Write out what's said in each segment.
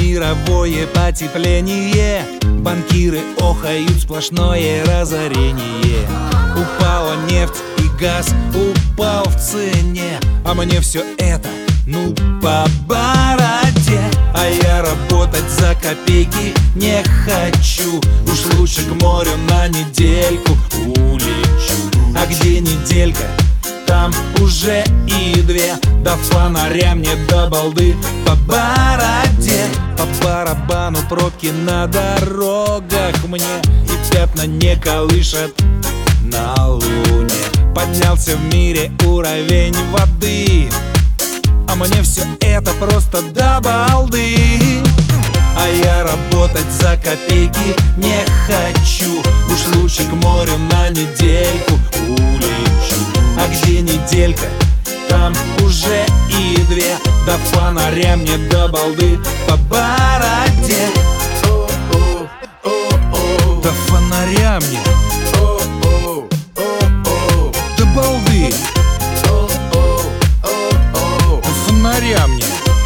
мировое потепление. Банкиры охают, сплошное разорение. Упала нефть и газ, упал в цене. А мне все это, ну, по бороде. А я работать за копейки не хочу. Уж лучше к морю на недельку улечу. А где неделька, там уже и две. До фонаря мне до балды по бороде. По барабану пробки на дорогах мне, и пятна не колышат на луне. Поднялся в мире уровень воды, а мне все это просто до балды. А я работать за копейки не хочу. Уж лучше к морю на недельку улечу. А где неделька, там уже и две. До фонаря мне до балды по бороде. До фонаря мне до балды. До фонаря мне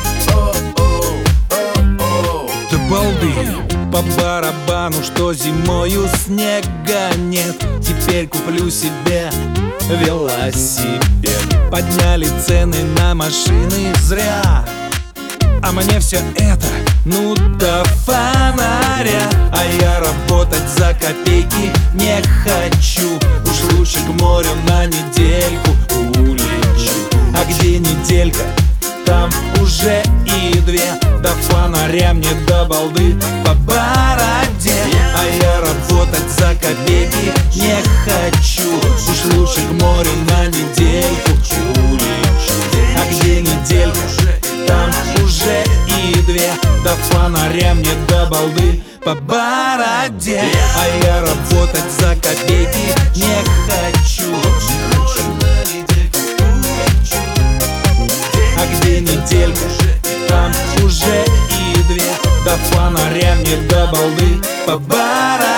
до балды. По барабану, что зимою снега нет. Теперь куплю себе велосипед. Подняли цены на машины зря, а мне все это, ну, до фонаря. А я работать за копейки не хочу. Уж лучше к морю на недельку улечу. А где неделька, там уже и две. До фонаря мне до балды по бороде. А я работать за копейки не хочу. Уж лучше к морю на недельку улечу. А где неделька, там уже и две. До фонаря мне до балды по бороде. А я работать за копейки не хочу. А где неделька, там уже и две. До фонаря мне до балды по бороде.